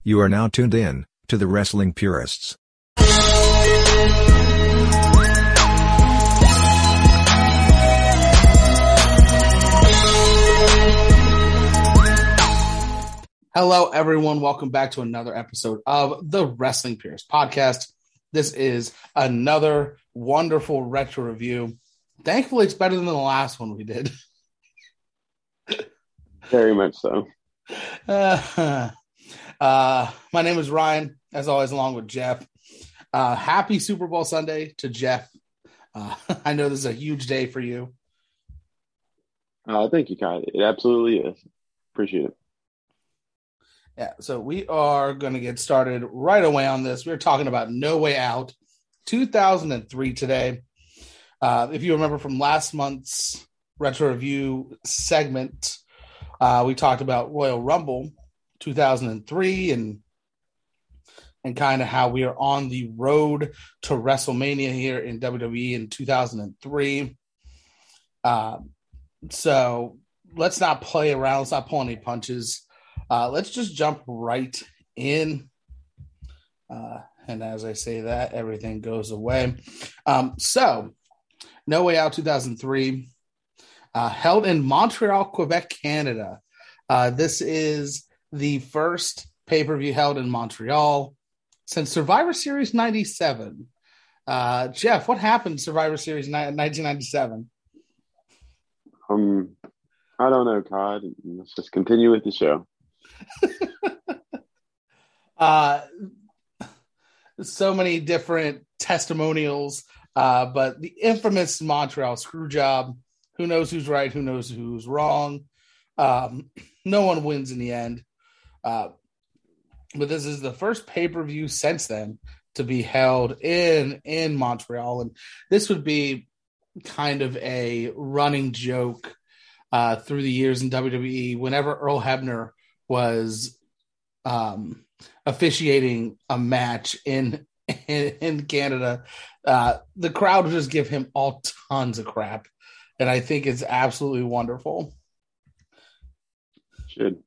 You are now tuned in to the Wrestling Purists. Hello, everyone. Welcome back to another episode of the Wrestling Purists podcast. This is another wonderful retro review. Thankfully, it's better than the last one we did. Very much so. My name is Ryan, as always, along with Jeff. Happy Super Bowl Sunday to Jeff. I know this is a huge day for you. Thank you, Kai. It absolutely is. Appreciate it. Yeah, so we are going to get started right away on this. We're talking about No Way Out 2003 today. If you remember from last month's retro review segment, we talked about Royal Rumble 2003 and kind of how we are on the road to WrestleMania here in WWE in 2003. So let's not play around. Let's not pull any punches. Let's just jump right in. And as I say that, everything goes away. So No Way Out 2003, held in Montreal, Quebec, Canada. This is the first pay-per-view held in Montreal since Survivor Series 97. Jeff, what happened in Survivor Series 1997? I don't know, Todd. Let's just continue with the show. So many different testimonials, but the infamous Montreal Screwjob. Who knows who's right? Who knows who's wrong? No one wins in the end. But this is the first pay-per-view since then to be held in Montreal, and this would be kind of a running joke through the years in WWE. Whenever Earl Hebner was officiating a match in Canada, the crowd would just give him all tons of crap, and I think it's absolutely wonderful. Should.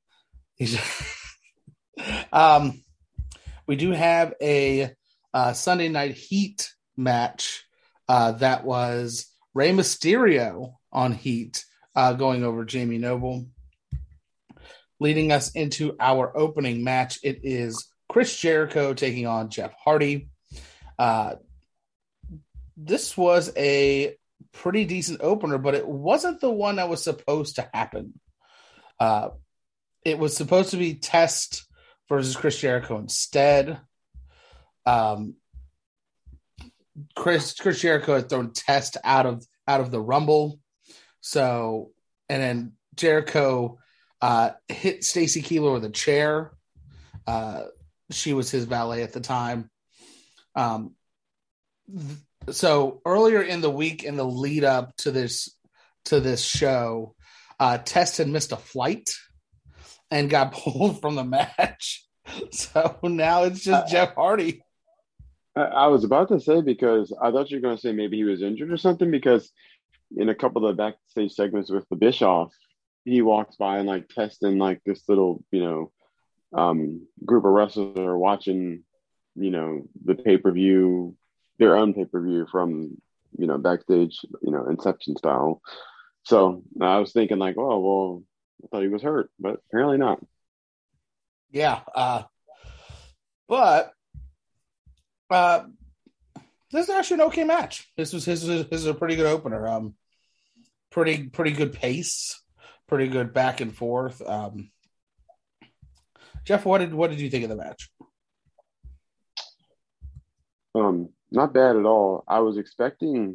We do have a Sunday Night Heat match that was Rey Mysterio on Heat going over Jamie Noble. Leading us into our opening match, it is Chris Jericho taking on Jeff Hardy. This was a pretty decent opener, but it wasn't the one that was supposed to happen. It was supposed to be Test versus Chris Jericho instead. Chris Jericho had thrown Test out of the Rumble. So, and then Jericho hit Stacy Keibler with a chair. She was his valet at the time. So earlier in the week, in the lead up to this show, Test had missed a flight and got pulled from the match. So now it's just Jeff Hardy. I was about to say, because I thought you were going to say maybe he was injured or something, because in a couple of the backstage segments with the Bischoff, he walks by and like testing like this little, group of wrestlers are watching, the pay-per-view, their own pay-per-view from, backstage, Inception style. So I was thinking like, oh, well, I thought he was hurt, but apparently not. Yeah. But this is actually an okay match. This is a pretty good opener. Pretty good pace, pretty good back and forth. Jeff, what did you think of the match? Not bad at all. I was expecting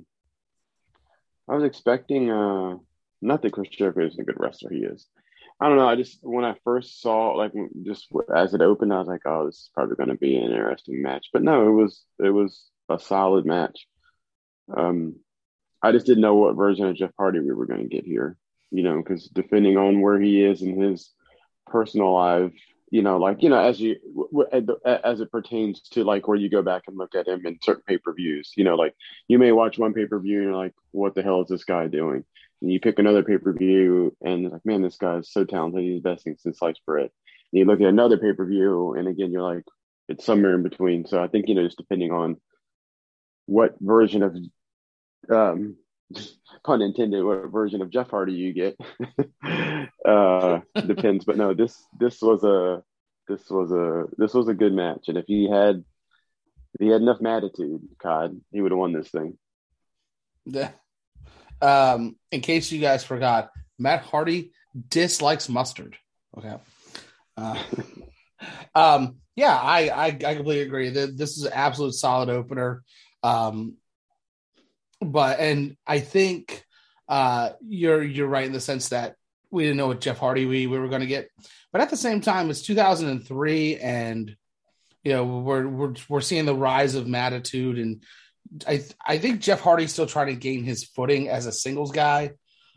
not that Chris Jericho isn't a good wrestler. He is. I don't know. I just, when I first saw, like, just as it opened, I was like, oh, this is probably going to be an interesting match. But no, it was a solid match. I just didn't know what version of Jeff Hardy we were going to get here, because depending on where he is in his personal life, as it pertains to like where you go back and look at him in certain pay-per-views, like you may watch one pay-per-view and you're like, what the hell is this guy doing? And you pick another pay-per-view and it's like, man, this guy is so talented. He's the best thing since sliced bread. You look at another pay per view, and again, you're like, it's somewhere in between. So I think, just depending on what version of, um, pun intended, what version of Jeff Hardy you get, depends. But no, this was a good match, and if he had enough attitude, God, he would have won this thing. Yeah. In case you guys forgot, Matt Hardy dislikes mustard. Okay. Yeah, I completely agree that this is an absolute solid opener. And I think you're right in the sense that we didn't know what Jeff Hardy we were going to get, but at the same time, it's 2003, and we're seeing the rise of Mattitude, and I think Jeff Hardy's still trying to gain his footing as a singles guy.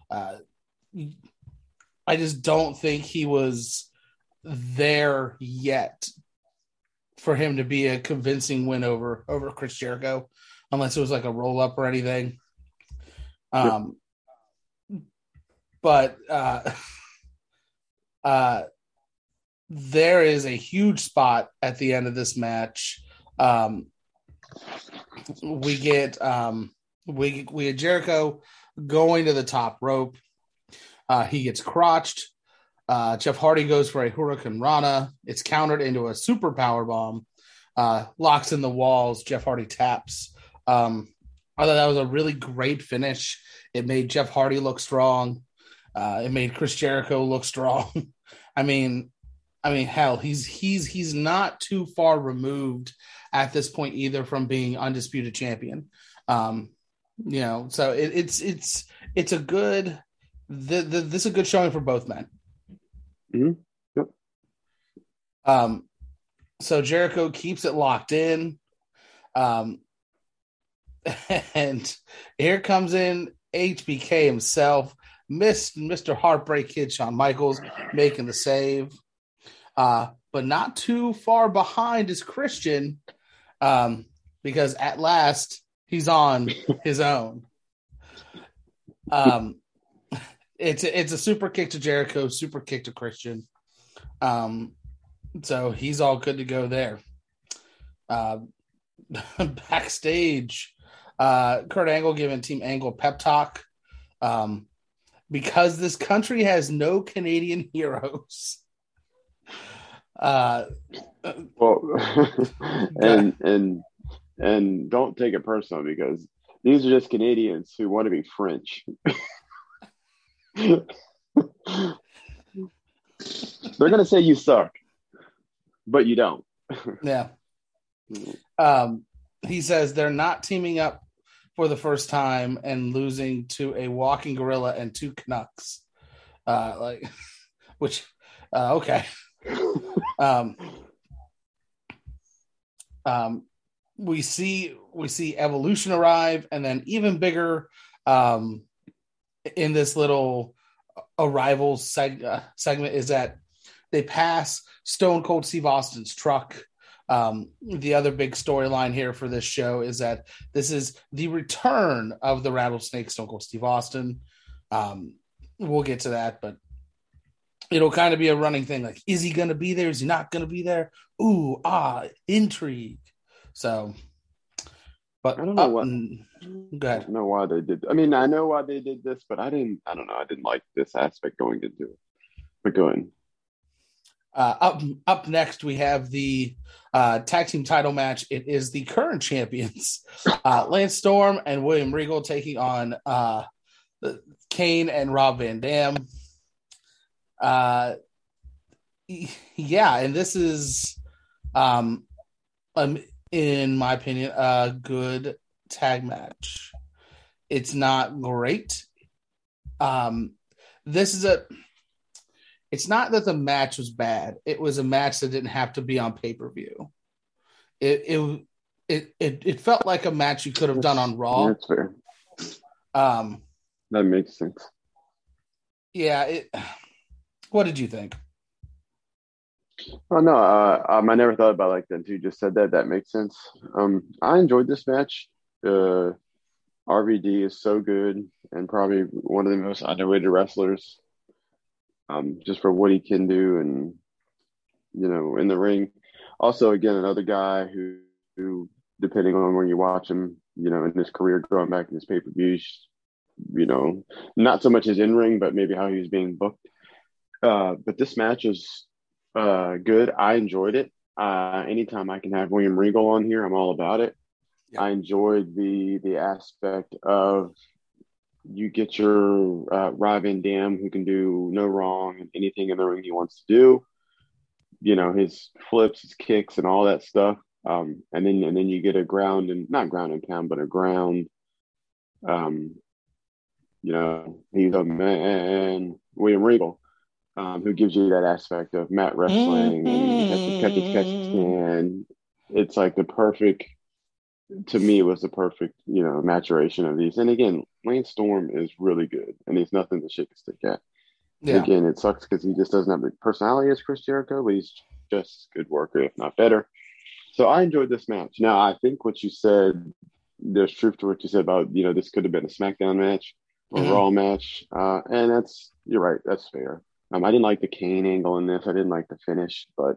I just don't think he was there yet for him to be a convincing win over Chris Jericho, unless it was like a roll up or anything. But there is a huge spot at the end of this match. We get Jericho going to the top rope. He gets crotched. Jeff Hardy goes for a Hurricane Rana. It's countered into a super power bomb. Locks in the walls. Jeff Hardy taps. I thought that was a really great finish. It made Jeff Hardy look strong. It made Chris Jericho look strong. I mean, hell, he's not too far removed at this point either from being undisputed champion. So it's a good. This is a good showing for both men. Mm-hmm. Yep. So Jericho keeps it locked in. And here comes in HBK himself, Mr. Heartbreak Kid Shawn Michaels, making the save. But not too far behind is Christian, because at last he's on his own. It's a super kick to Jericho, super kick to Christian. So he's all good to go there. Backstage, Kurt Angle giving Team Angle pep talk. Because this country has no Canadian heroes. Well, and don't take it personal, because these are just Canadians who want to be French. They're gonna say you suck, but you don't. Yeah. He says they're not teaming up for the first time and losing to a walking gorilla and two Canucks. Okay. We see Evolution arrive, and then even bigger in this little arrival segment is that they pass Stone Cold Steve Austin's truck. The other big storyline here for this show is that this is the return of the Rattlesnake Stone Cold Steve Austin. We'll get to that, but it'll kind of be a running thing. Like, is he going to be there? Is he not going to be there? Ooh, intrigue. So, but I don't know go ahead. I don't know why they did. I mean, I know why they did this, but I don't know. I didn't like this aspect going into it. But go ahead. Up next, we have the tag team title match. It is the current champions, Lance Storm and William Regal, taking on Kane and Rob Van Dam. Yeah, and this is, in my opinion, a good tag match. It's not great. It's not that the match was bad. It was a match that didn't have to be on pay-per-view. It felt like a match you could have done on Raw. That's fair. That makes sense. Yeah. What did you think? Oh no, I never thought about it like that until you just said that. That makes sense. I enjoyed this match. RVD is so good and probably one of the most underrated wrestlers. Just for what he can do, and in the ring. Also, again, another guy who depending on where you watch him, in his career going back in his pay-per-views, not so much his in-ring, but maybe how he was being booked. But this match is good. I enjoyed it. Anytime I can have William Regal on here, I'm all about it. Yeah. I enjoyed the aspect of you get your Rob Van Dam, who can do no wrong and anything in the ring he wants to do. His flips, his kicks, and all that stuff. And then you get a not ground and pound, but a ground. He's a man, William Regal, who gives you that aspect of mat wrestling and catch, and it's like to me, it was the perfect, maturation of these. And again, Lance Storm is really good, and he's nothing to shake a stick at. Yeah. Again, it sucks because he just doesn't have the personality as Chris Jericho, but he's just a good worker, if not better. So I enjoyed this match. Now, I think what you said, there's truth to what you said about, this could have been a SmackDown match or a Raw match. And you're right, that's fair. I didn't like the Kane angle in this. I didn't like the finish, but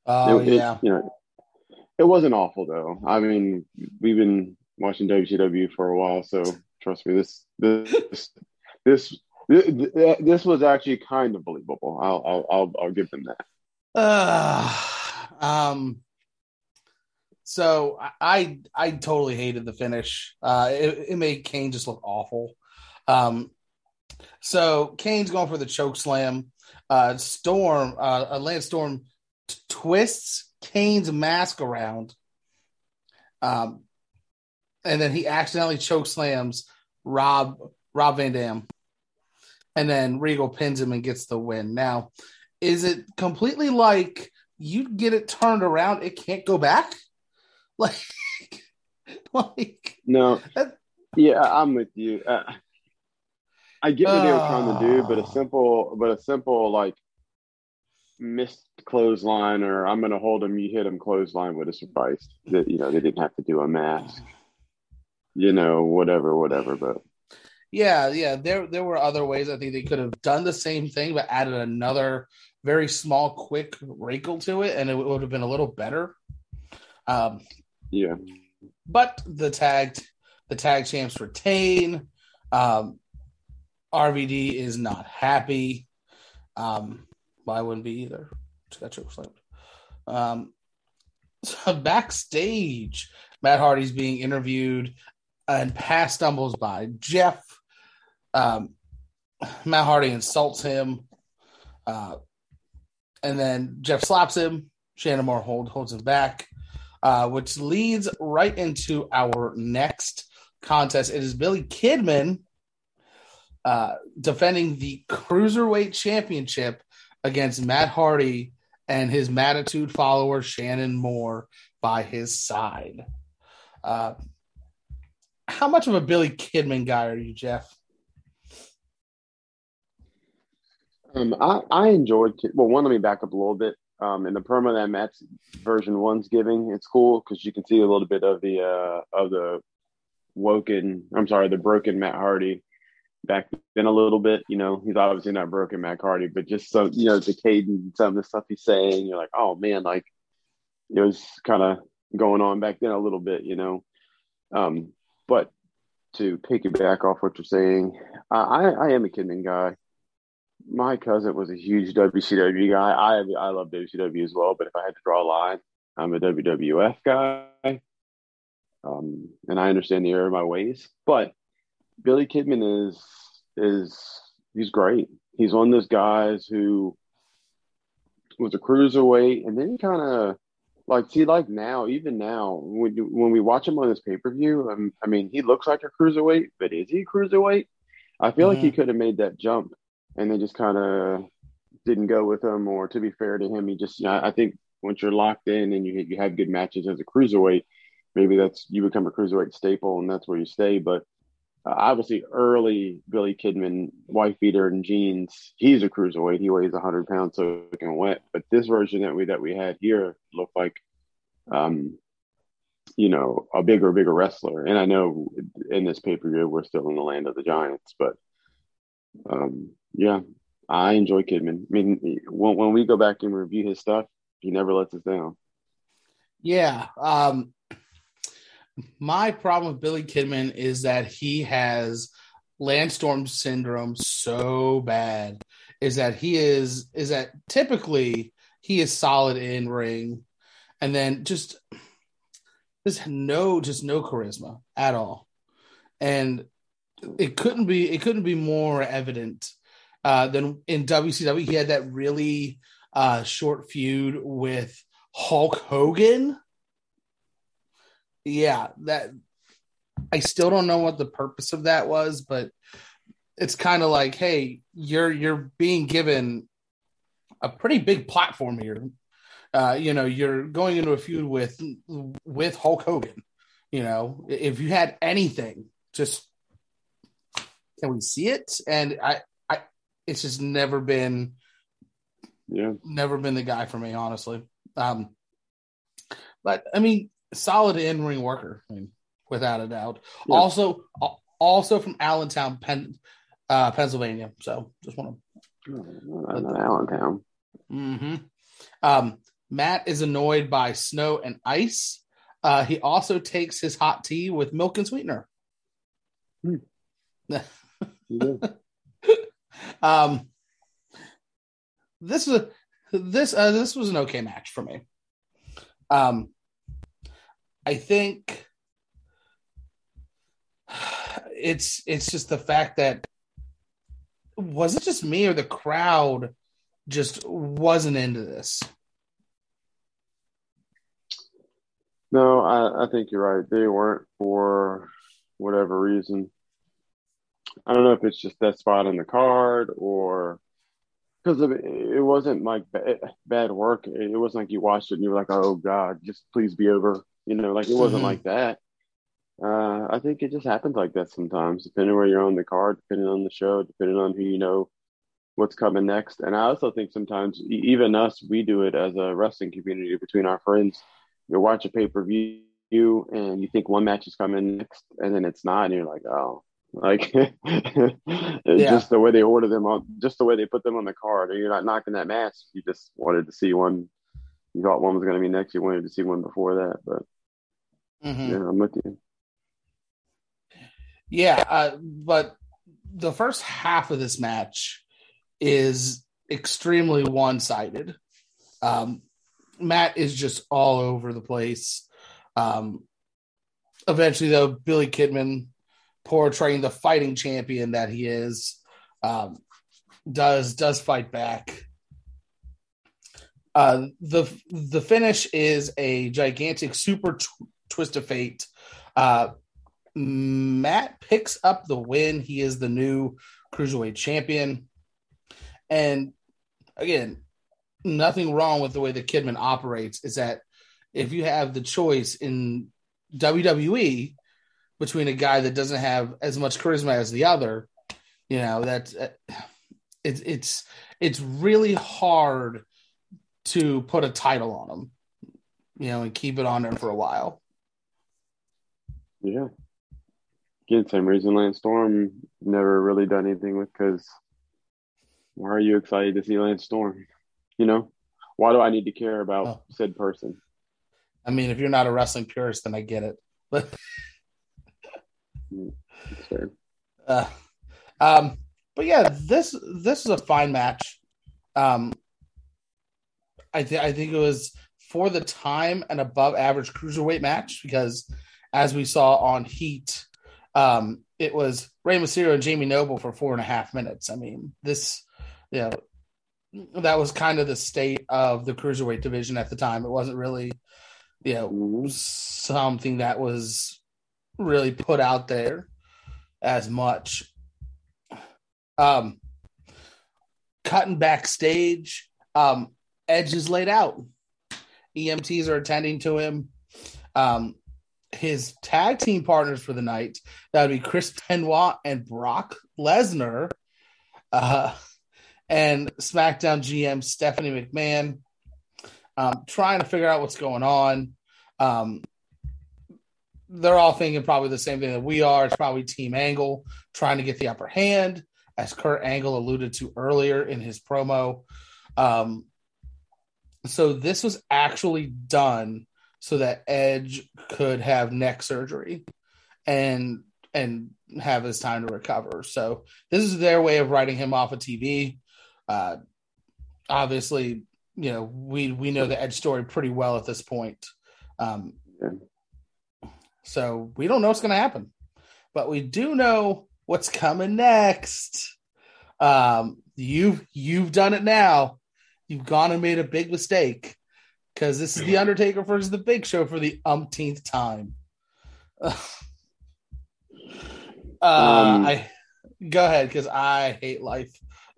it wasn't awful though. I mean, we've been watching WCW for a while, so trust me, this was actually kind of believable. I'll give them that. So I totally hated the finish. It made Kane just look awful. So Kane's going for the choke slam. Lance Storm twists Kane's mask around. And then he accidentally choke slams Rob Van Dam. And then Regal pins him and gets the win. Now, is it completely like you get it turned around, it can't go back? No. Yeah, I'm with you. I get what they were trying to do, but a simple like missed clothesline or I'm going to hold him, you hit him clothesline would have sufficed. That they didn't have to do a mask. Whatever. But yeah, there were other ways. I think they could have done the same thing, but added another very small, quick wrinkle to it, and it would have been a little better. Yeah. But the tag champs retain. RVD is not happy. I wouldn't be either. Just got choke slammed. So backstage, Matt Hardy's being interviewed, and Pass stumbles by Jeff. Matt Hardy insults him, and then Jeff slaps him. Shannon Moore holds him back, which leads right into our next contest. It is Billy Kidman defending the Cruiserweight Championship against Matt Hardy and his Mattitude follower Shannon Moore by his side. How much of a Billy Kidman guy are you, Jeff? I enjoyed. Well, let me back up a little bit. In the promo that Matt version 1's giving, it's cool because you can see a little bit of the broken Matt Hardy back then a little bit. He's obviously not broken Matt Hardy, but just so the cadence, some of the stuff he's saying, you're like, oh man, like it was kind of going on back then a little bit, But to piggyback off what you're saying, I am a Kidman guy. My cousin was a huge WCW guy. I love WCW as well, but if I had to draw a line, I'm a WWF guy. And I understand the error of my ways, but Billy Kidman he's great. He's one of those guys who was a cruiserweight, and then kind of even now, when we watch him on this pay-per-view, I mean, he looks like a cruiserweight, but is he a cruiserweight? I feel like he could have made that jump, and they just kind of didn't go with him. Or to be fair to him, I think once you're locked in and you have good matches as a cruiserweight, maybe you become a cruiserweight staple, and that's where you stay. But obviously, early Billy Kidman, wife beater and jeans, he's a cruiserweight. He weighs 100 pounds soaking wet. But this version that we had here looked like, a bigger wrestler. And I know in this pay-per-view, we're still in the land of the giants. But, yeah, I enjoy Kidman. I mean, when we go back and review his stuff, He never lets us down. Yeah. My problem with Billy Kidman is that he has Landstorm syndrome so bad. Is that typically he is solid in ring, and then just no charisma at all. And it couldn't be more evident than in WCW. He had that really short feud with Hulk Hogan. Yeah, that I still don't know what the purpose of that was, but it's kind of like, hey, you're being given a pretty big platform here. You're going into a feud with Hulk Hogan. If you had anything, just can we see it? And I it's just never been the guy for me, honestly. But I mean, solid in-ring worker, without a doubt. Yeah. Also from Allentown, Pennsylvania. So just want to Allentown. Mm-hmm. Matt is annoyed by snow and ice. He also takes his hot tea with milk and sweetener. Yeah. This was an okay match for me. I think it's just the fact that, was it just me or the crowd just wasn't into this? No, I think you're right. They weren't, for whatever reason. I don't know if it's just that spot in the card, or because it wasn't like bad work. It wasn't like you watched it and you were like, oh God, just please be over. Like it wasn't like that. I think it just happens like that sometimes, depending where you're on the card, depending on the show, depending on who you know, what's coming next. And I also think sometimes, even us, we do it as a wrestling community between our friends. You watch a pay-per-view and you think one match is coming next, and then it's not, and you're like, oh. Like just the way they order them on, just the way they put them on the card, and you're not knocking that match. You just wanted to see one. You thought one was going to be next. You wanted to see one before that, but yeah, I'm with you. Yeah, but the first half of this match is extremely one-sided. Matt is just all over the place. Eventually, though, Billy Kidman, portraying the fighting champion that he is, does fight back. The finish is a gigantic super twist of fate. Matt picks up the win. He is the new Cruiserweight champion. And again, nothing wrong with the way the Kidman operates. Is that if you have the choice in WWE between a guy that doesn't have as much charisma as the other, that's it's really hard to put a title on him, and keep it on there for a while. Yeah. Again, same reason Lance Storm never really done anything with, because why are you excited to see Lance Storm? Why do I need to care about said person? I mean, if you're not a wrestling purist, then I get it. But fair. But yeah, this is a fine match. I think it was, for the time, an above average cruiserweight match, because as we saw on Heat, it was Rey Mysterio and Jamie Noble for 4.5 minutes. I mean, this, that was kind of the state of the cruiserweight division at the time. It wasn't really, something that was really put out there as much. Cutting backstage, Edge is laid out. EMTs are attending to him. His tag team partners for the night, that would be Chris Benoit and Brock Lesnar, and SmackDown GM Stephanie McMahon, trying to figure out what's going on. They're all thinking probably the same thing that we are. It's probably Team Angle trying to get the upper hand, as Kurt Angle alluded to earlier in his promo. So this was actually done so that Edge could have neck surgery and have his time to recover. So this is their way of writing him off of TV. Obviously, we know the Edge story pretty well at this point. So we don't know what's going to happen, but we do know what's coming next. You've done it now. You've gone and made a big mistake because this is the Undertaker versus the Big Show for the umpteenth time. I go ahead because I hate life.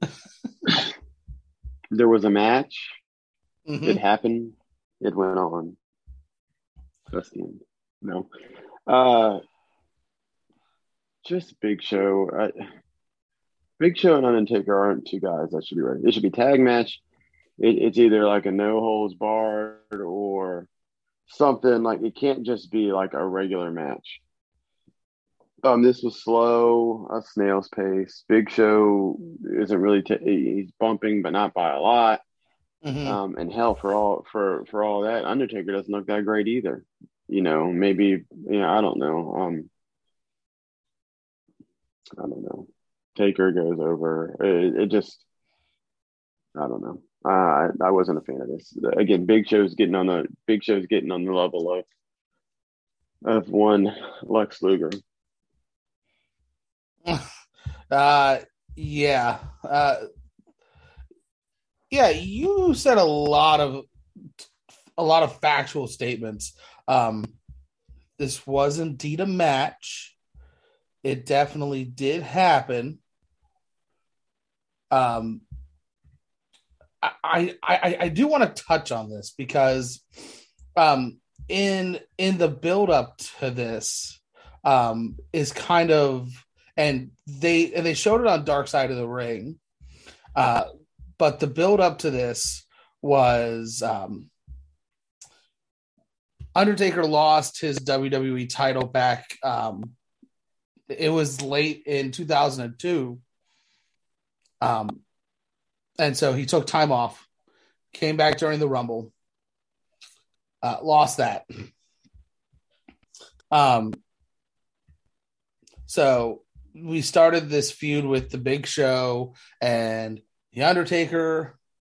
There was a match. Mm-hmm. It happened. It went on. That's the end. No. Just Big Show. Big Show and Undertaker aren't two guys that should be ready. It should be tag match. It's either like a no holds barred or something. Like it can't just be like a regular match. This was slow, a snail's pace. Big Show isn't really he's bumping, but not by a lot. Mm-hmm. And hell, for all that, Undertaker doesn't look that great either. Maybe I don't know. I don't know. Taker goes over. It just, I don't know. I wasn't a fan of this. Again, Big Show's getting on the level of one Lex Luger. Yeah. You said a lot of factual statements. This was indeed a match. It definitely did happen. I do want to touch on this because in the build up to this is kind of, and they showed it on Dark Side of the Ring, but the build up to this was Undertaker lost his WWE title back. It was late in 2002. And so he took time off, came back during the Rumble, lost that. So we started this feud with the Big Show and the Undertaker.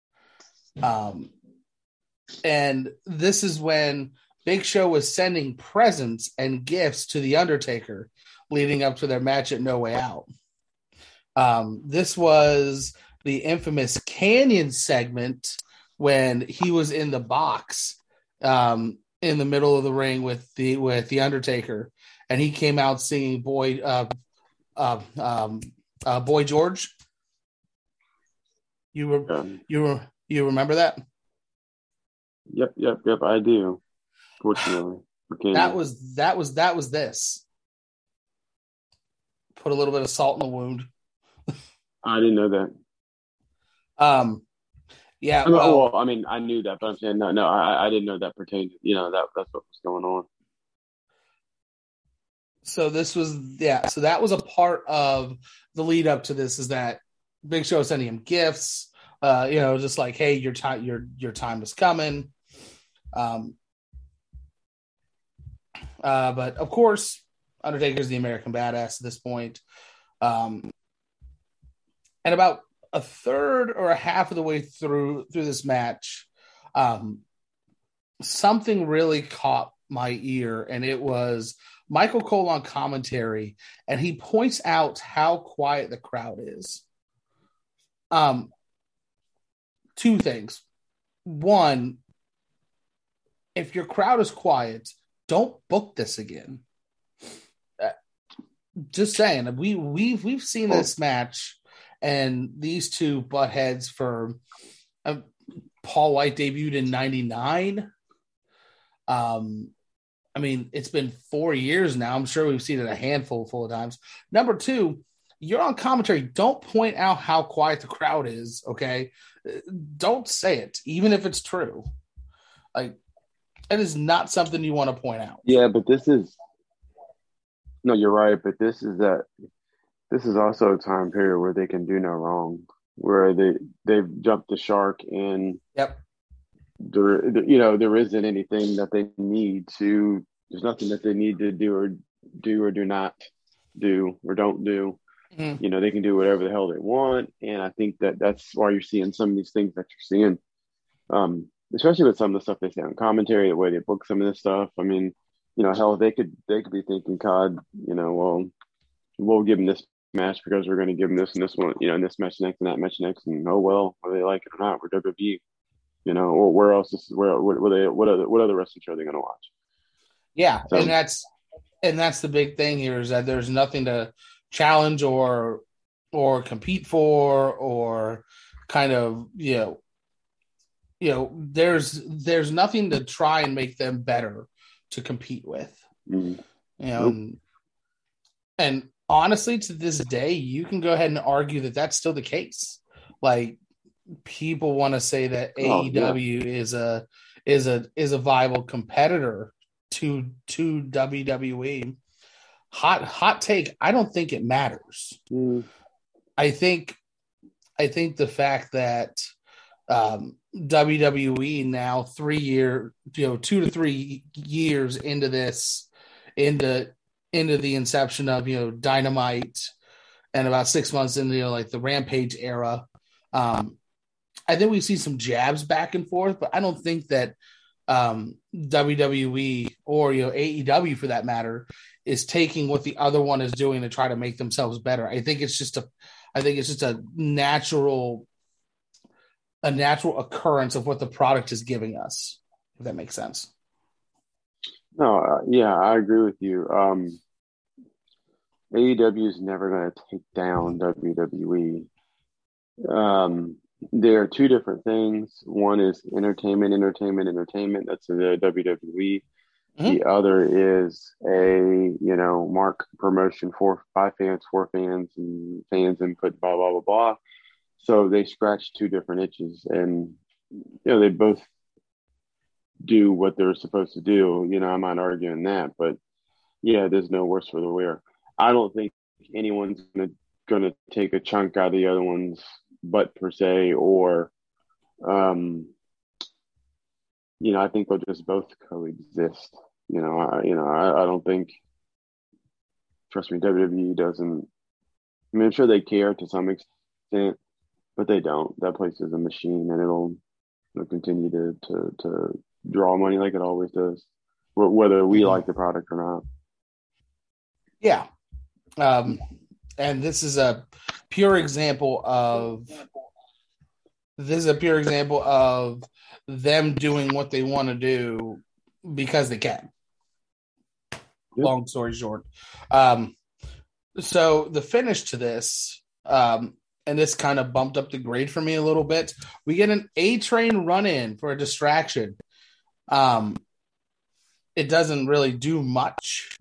And this is when Big Show was sending presents and gifts to the Undertaker leading up to their match at No Way Out. This was the infamous Canyon segment when he was in the box in the middle of the ring with the Undertaker, and he came out singing Boy George. You remember that? Yep. I do. Fortunately, that was this. Put a little bit of salt in the wound. I didn't know that. Yeah. Well, I mean, I knew that, but I'm saying no. I didn't know that pertained. That's what was going on. So this was So that was a part of the lead up to this. Is that Big Show sending him gifts? Just like, hey, your time is coming. But of course, Undertaker's the American Badass at this point. And about a third or a half of the way through this match, something really caught my ear, and it was Michael Cole on commentary, and he points out how quiet the crowd is. Two things. One, if your crowd is quiet, don't book this again. Just saying, we've seen this match and these two butt heads for Paul White debuted in '99. I mean, it's been 4 years now. I'm sure we've seen it a handful of times. Number two, you're on commentary. Don't point out how quiet the crowd is, okay? Don't say it, even if it's true. Like, it is not something you want to point out. Yeah, but no, you're right. But this is also a time period where they can do no wrong, where they've jumped the shark in. Yep. there isn't anything that they need to. There's nothing that they need to do not do or don't do. Mm-hmm. They can do whatever the hell they want, and I think that that's why you're seeing some of these things that you're seeing, especially with some of the stuff they say on commentary, the way they book some of this stuff. I mean, hell, they could be thinking, God, well, we'll give them this match because we're going to give them this and this one, and this match next and that match next, and oh well, whether they like it or not, we're WWE, or where else is where what other wrestling show are they going to watch? Yeah, So, and that's the big thing here is that there's nothing to challenge or compete for or kind of there's nothing to try and make them better to compete with. nope. And honestly, to this day, you can go ahead and argue that that's still the case. Like, people want to say that AEW is a viable competitor to WWE. Hot take. I don't think it matters. I think the fact that WWE now 2 to 3 years into this, into the inception of Dynamite, and about 6 months into like the Rampage era, I think we see some jabs back and forth, but I don't think that WWE or AEW for that matter is taking what the other one is doing to try to make themselves better. I think it's just a natural occurrence of what the product is giving us, if that makes sense. No, yeah, I agree with you. AEW is never going to take down WWE. There are two different things. One is entertainment. That's the WWE. Mm-hmm. The other is a mark promotion by fans, for fans, and fans input, blah blah blah blah. So they scratch two different itches, and they both do what they're supposed to do. I'm not arguing that, but yeah, there's no worse for the wear. I don't think anyone's gonna take a chunk out of the other one's butt per se, or I think they'll just both coexist. I don't think. Trust me, WWE doesn't. I mean, I'm sure they care to some extent, but they don't. That place is a machine, and it'll continue to draw money like it always does, whether we like the product or not. Yeah, and this is a pure example of them doing what they want to do because they can. Yep. Long story short. So the finish to this, and this kind of bumped up the grade for me a little bit. We get an A-Train run-in for a distraction. It doesn't really do much.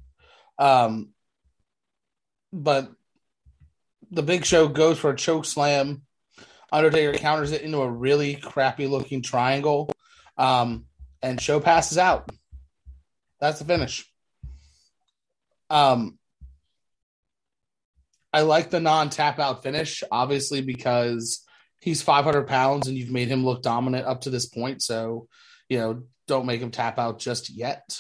But the Big Show goes for a choke slam. Undertaker counters it into a really crappy looking triangle. And Show passes out. That's the finish. I like the non-tap out finish, obviously, because he's 500 pounds and you've made him look dominant up to this point. So, don't make him tap out just yet.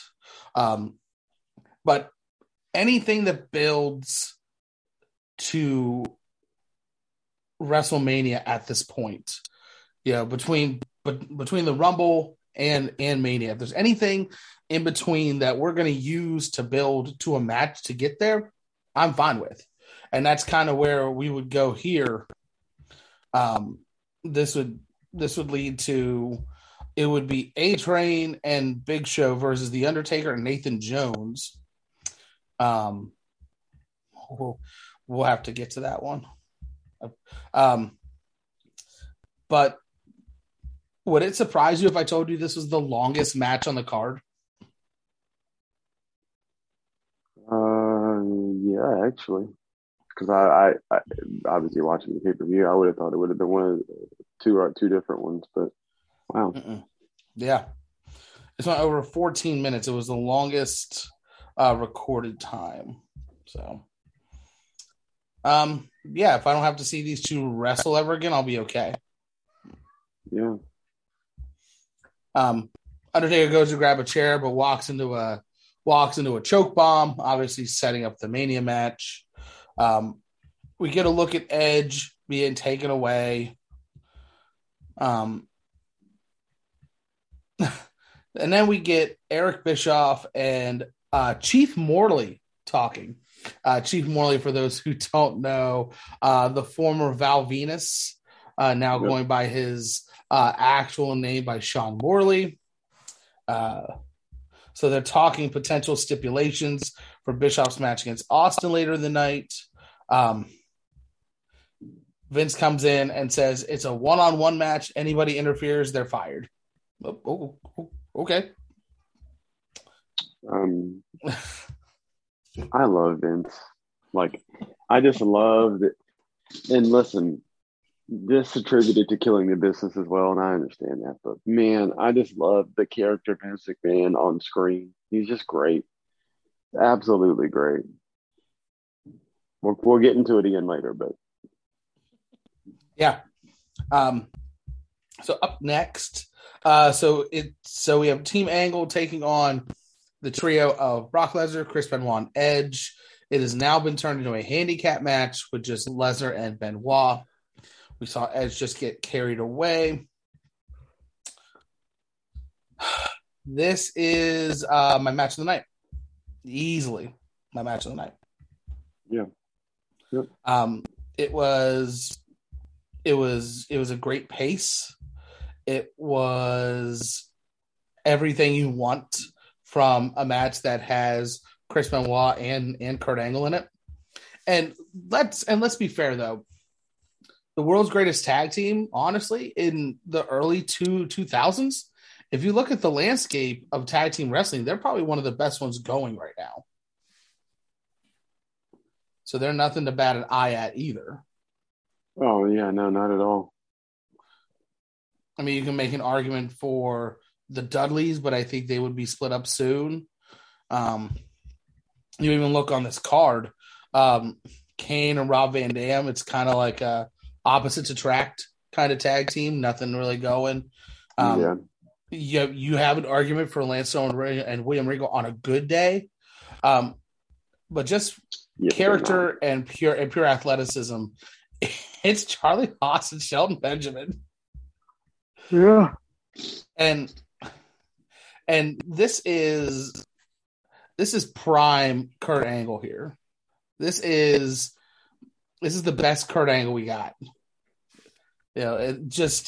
But anything that builds to WrestleMania at this point, between the Rumble and Mania, if there's anything in between that we're going to use to build to a match to get there, I'm fine with. And that's kind of where we would go here. This would lead to, it would be A-Train and Big Show versus The Undertaker and Nathan Jones. We'll have to get to that one. But would it surprise you if I told you this was the longest match on the card? Yeah, actually, because I obviously watching the pay-per-view, I would have thought it would have been one of two different ones, but wow. Yeah, it's went over 14 minutes. It was the longest recorded time. So, yeah, if I don't have to see these two wrestle ever again, I'll be okay. Yeah. Undertaker goes to grab a chair, but walks into a choke bomb, obviously setting up the Mania match. We get a look at Edge being taken away. And then we get Eric Bischoff and Chief Morley talking. Chief Morley, for those who don't know, the former Val Venus, now going by his actual name by Sean Morley. So they're talking potential stipulations for Bischoff's match against Austin later in the night. Vince comes in and says it's a one-on-one match. Anybody interferes, they're fired. Oh, okay. I love Vince. Like, I just love it. And listen, this attributed to killing the business as well, and I understand that. But man, I just love the character of Vince McMahon on screen. He's just great, absolutely great. We'll get into it again later, but yeah. So up next, so we have Team Angle taking on the trio of Brock Lesnar, Chris Benoit, and Edge. It has now been turned into a handicap match with just Lesnar and Benoit. We saw Edge just get carried away. This is my match of the night. Easily my match of the night. Yeah. Yep. It was a great pace. It was everything you want from a match that has Chris Benoit and Kurt Angle in it. And let's be fair though. The world's greatest tag team, honestly, in the early 2000s, if you look at the landscape of tag team wrestling, they're probably one of the best ones going right now. So they're nothing to bat an eye at either. Oh, yeah, no, not at all. I mean, you can make an argument for the Dudleys, but I think they would be split up soon. You even look on this card, Kane and Rob Van Dam, it's kind of like a opposites attract kind of tag team, nothing really going. You have an argument for Lance Storm and William Regal on a good day, but just character and pure athleticism, it's Charlie Haas and Shelton Benjamin. Yeah, and this is prime Kurt Angle here. This is the best Kurt Angle we got. You know, just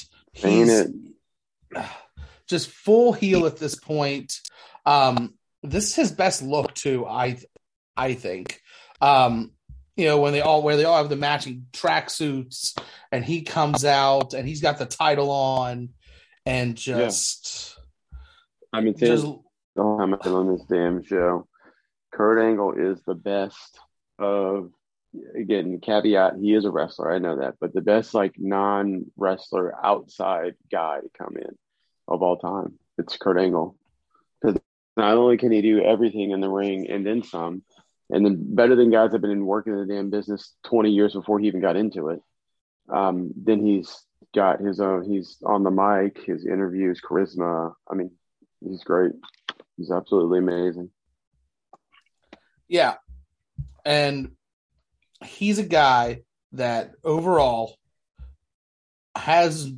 full heel at this point. This is his best look too. I think. You know, where they all have the matching tracksuits, and he comes out and he's got the title on, and just. I mean, I'm on this damn show. Kurt Angle is the best of. Again, caveat, he is a wrestler. I know that, but the best like non-wrestler outside guy to come in of all time, it's Kurt Angle. Because not only can he do everything in the ring and then some, and then better than guys that have been working in the damn business 20 years before he even got into it. Then he's got his own. He's on the mic, his interviews, charisma. I mean, he's great. He's absolutely amazing. Yeah, and he's a guy that overall has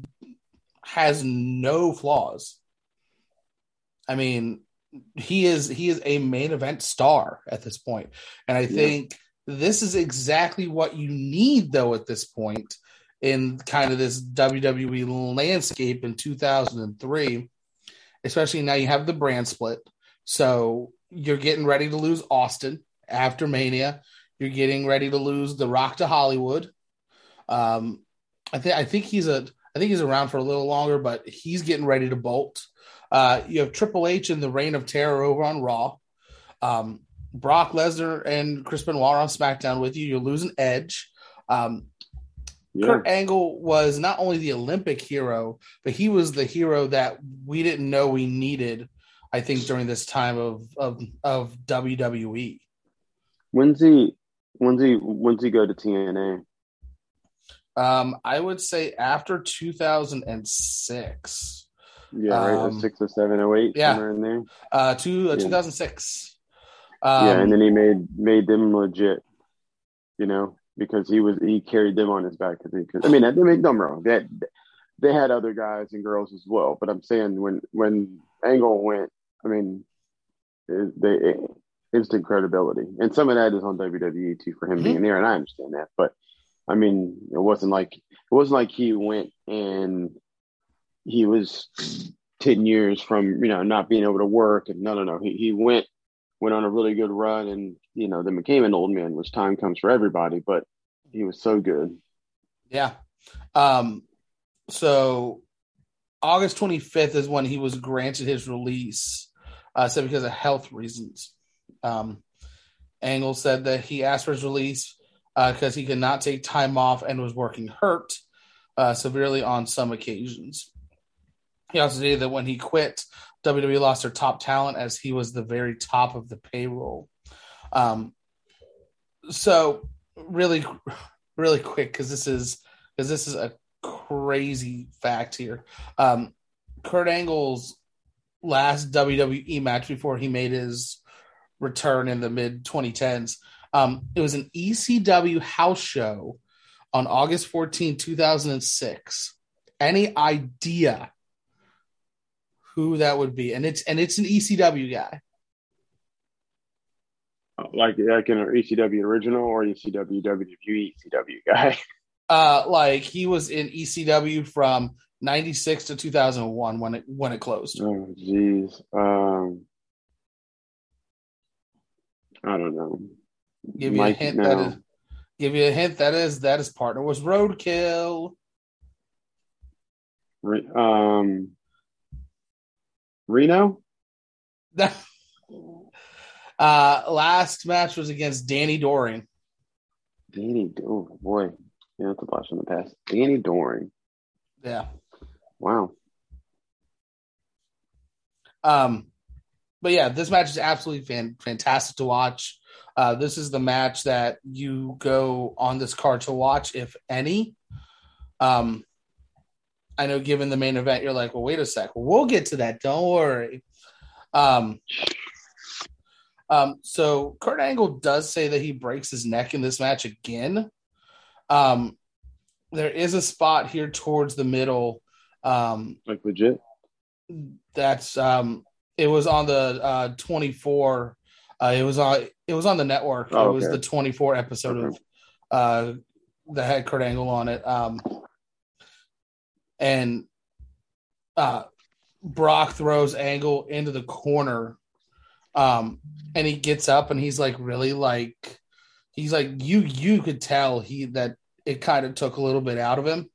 no flaws. I mean, he is a main event star at this point. And I think this is exactly what you need though at this point in kind of this WWE landscape in 2003, especially now you have the brand split. So you're getting ready to lose Austin after Mania. You're getting ready to lose The Rock to Hollywood. I think he's around for a little longer, but he's getting ready to bolt. You have Triple H and the Reign of Terror over on Raw. Brock Lesnar and Chris Benoit are on SmackDown with you. You're losing Edge. Kurt Angle was not only the Olympic hero, but he was the hero that we didn't know we needed, I think, during this time of WWE. When's he go to TNA? I would say after 2006. Yeah, right. 06, 07, 08, Yeah, somewhere in there. Yeah, 2006. yeah, and then he made them legit. Because he carried them on his back. Cause, I mean, don't get me wrong. They had other guys and girls as well. But I'm saying when Angle went, I mean, they instant credibility, and some of that is on WWE too for him being there, and I understand that. But I mean, it wasn't like he went and he was 10 years from not being able to work, and no. He went on a really good run, and then became an old man, which time comes for everybody. But he was so good. Yeah. So August 25th is when he was granted his release, said because of health reasons. Angle said that he asked for his release because he could not take time off and was working hurt severely on some occasions. He also stated that when he quit, WWE lost their top talent as he was the very top of the payroll. So really, really quick, because this is a crazy fact here. Kurt Angle's last WWE match before he made his return in the mid 2010s, it was an ECW house show on August 14, 2006. Any idea who that would be? And it's an ECW guy. Like an ECW original or ECW WWE ECW guy. Like he was in ECW from 96 to 2001 when it closed. Oh jeez. I don't know. Give you a hint that his partner was Roadkill. Reno? Last match was against Danny Doring. Oh boy. Yeah, that's a blast from the past. Danny Doring. Yeah. Wow. But yeah, this match is absolutely fantastic to watch. This is the match that you go on this card to watch, if any. I know given the main event, you're like, well, wait a sec. We'll get to that. Don't worry. So Kurt Angle does say that he breaks his neck in this match again. There is a spot here towards the middle. Like legit? That's it was on the 24. It was on the network. Oh, it was the 24 episode of that had Kurt Angle on it. And Brock throws Angle into the corner. And he gets up and he's like really like he's like you could tell that it kind of took a little bit out of him.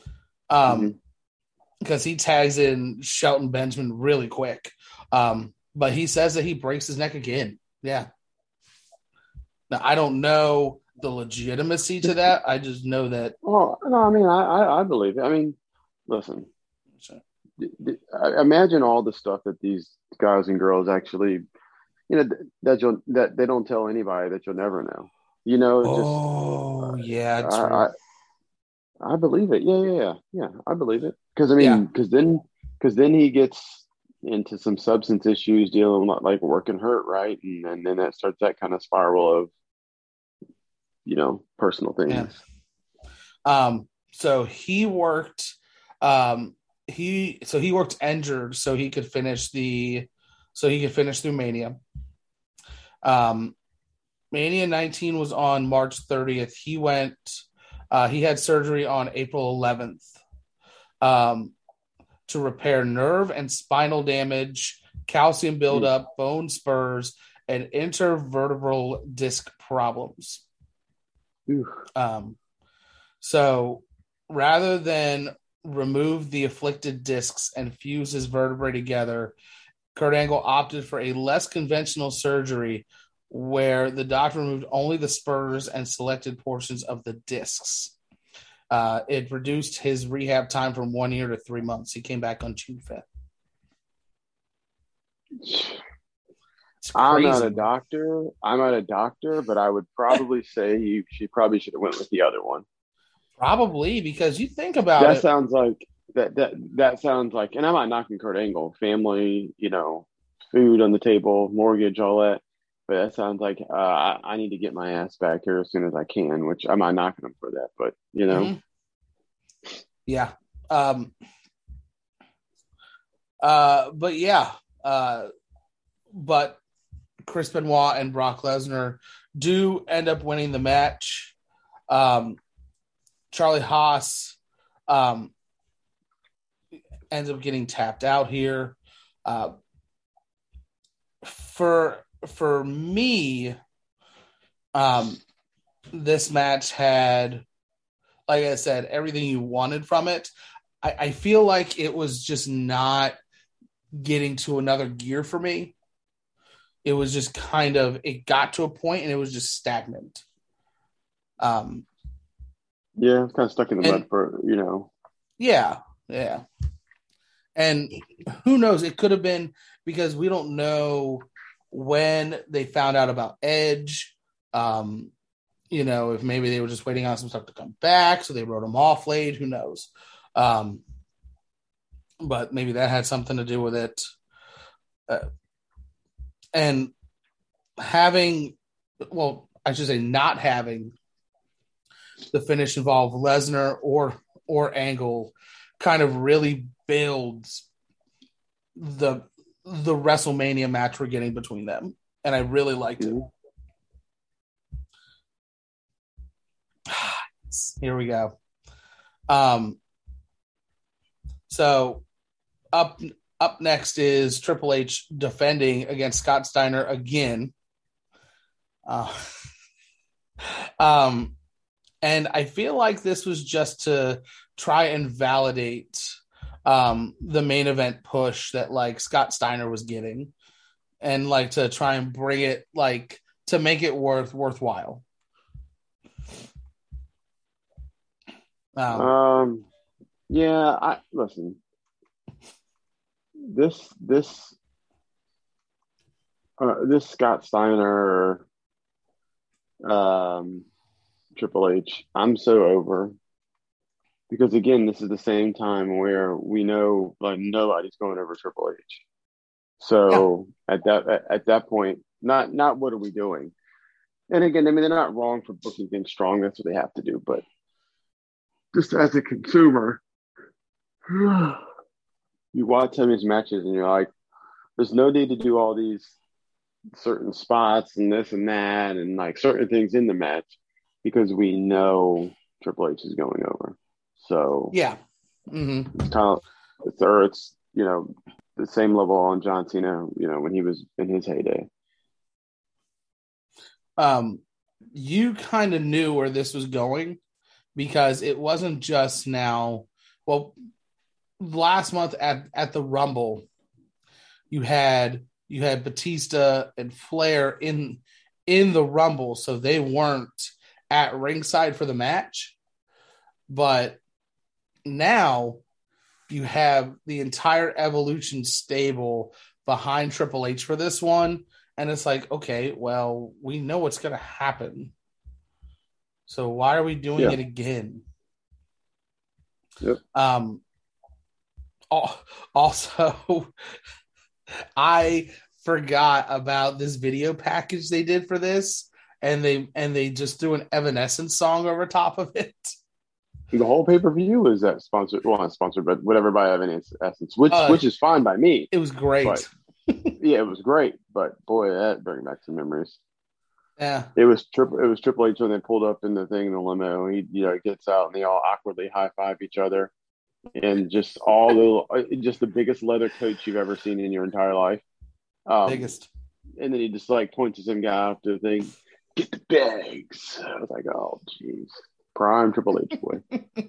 Because he tags in Shelton Benjamin really quick. But he says that he breaks his neck again. Yeah. Now, I don't know the legitimacy to that. I just know that. Oh, no, I mean, I believe it. I mean, listen, imagine all the stuff that these guys and girls actually, that they don't tell anybody that you'll never know. Yeah. I believe it. Yeah. I believe it. Because I mean, because then he gets into some substance issues, dealing with like working hurt, right? And then that starts that kind of spiral of, personal things. Yeah. So he worked. He worked injured so he could finish through Mania. Mania 19 was on March 30th. He had surgery on April 11th to repair nerve and spinal damage, calcium buildup, bone spurs, and intervertebral disc problems. So rather than remove the afflicted discs and fuse his vertebrae together, Kurt Angle opted for a less conventional surgery where the doctor removed only the spurs and selected portions of the discs. It reduced his rehab time from 1 year to 3 months. He came back on June 5th. I'm not a doctor, but I would probably say she probably should have went with the other one. Probably, because you think about that it. sounds like that sounds like, and I'm not knocking Kurt Angle, family, food on the table, mortgage, all that. But that sounds like I need to get my ass back here as soon as I can, which I'm not knocking him for that, but Mm-hmm. Yeah. But yeah. But Chris Benoit and Brock Lesnar do end up winning the match. Charlie Haas ends up getting tapped out here. For me, this match had, like I said, everything you wanted from it. I feel like it was just not getting to another gear for me. It was just it got to a point and it was just stagnant. Yeah, it's kind of stuck in the mud for, Yeah. And who knows? It could have been because we don't know when they found out about Edge. If maybe they were just waiting on some stuff to come back, so they wrote him off late. Who knows? But maybe that had something to do with it. And not having the finish involve Lesnar or Angle kind of really builds the WrestleMania match we're getting between them. And I really liked it. Here we go. So up next is Triple H defending against Scott Steiner again. And I feel like this was just to try and validate the main event push that like Scott Steiner was getting, and like to try and bring it like to make it worthwhile. Listen. This Scott Steiner, Triple H, I'm so over, because again, this is the same time where we know like nobody's going over Triple H. So at that point, not what are we doing? And again, I mean, they're not wrong for booking things strong. That's what they have to do. But just as a consumer, you watch some of these matches and you're like, there's no need to do all these certain spots and this and that and like certain things in the match, because we know Triple H is going over. So yeah, mm-hmm. It's kind of it's the same level on John Cena, when he was in his heyday. You kind of knew where this was going, because it wasn't just now. Well, last month at the Rumble, you had Batista and Flair in the Rumble, so they weren't at ringside for the match. But now you have the entire Evolution stable behind Triple H for this one, and it's like, okay, well, we know what's going to happen, so why are we doing it again? Yep. Also, I forgot about this video package they did for this, and they just threw an Evanescence song over top of it. The whole pay-per-view is that sponsored, well, not sponsored, but whatever by Evanescence, which is fine by me. It was great. But, yeah, it was great, but boy, that brought back some memories. Yeah, it was Triple H when they pulled up in the thing in the limo. He gets out and they all awkwardly high five each other, and just the biggest leather coat you've ever seen in your entire life. Biggest. And then he just like points to some guy after the thing, get the bags. I was like, oh jeez, prime Triple H boy.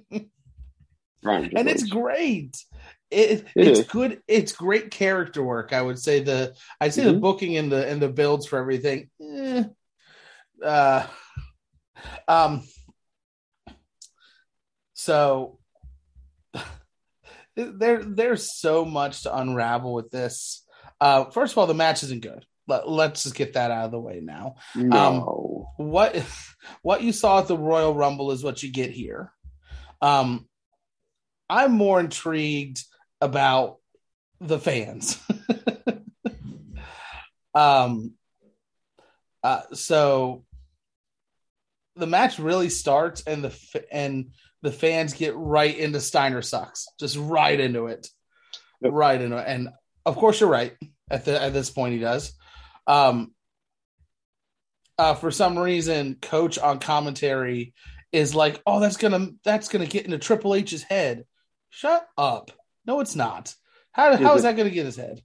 And it's great. It's good. It's great character work. I would say the booking and the builds for everything. So there's so much to unravel with this. First of all, the match isn't good. Let's just get that out of the way now. No. What you saw at the Royal Rumble is what you get here. I'm more intrigued about the fans. So the match really starts, and the fans get right into Steiner sucks, just right into it, Yep. right into it. And of course, you're right. At this point, he does. For some reason, Coach on commentary is like, "Oh, that's gonna get into Triple H's head." Shut up! No, it's not. How is that gonna get his head?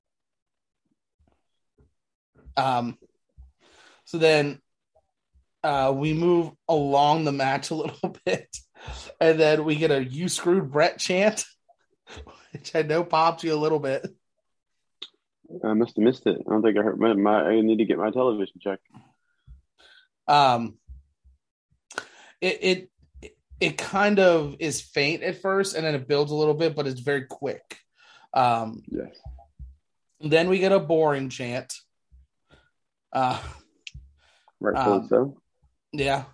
So then we move along the match a little bit, and then we get a "You screwed Brett" chant, which I know popped you a little bit. I must have missed it. I don't think I heard I need to get my television checked. It kind of is faint at first, and then it builds a little bit, but it's very quick. Yes. Then we get a boring chant. Rightfully so. Yeah.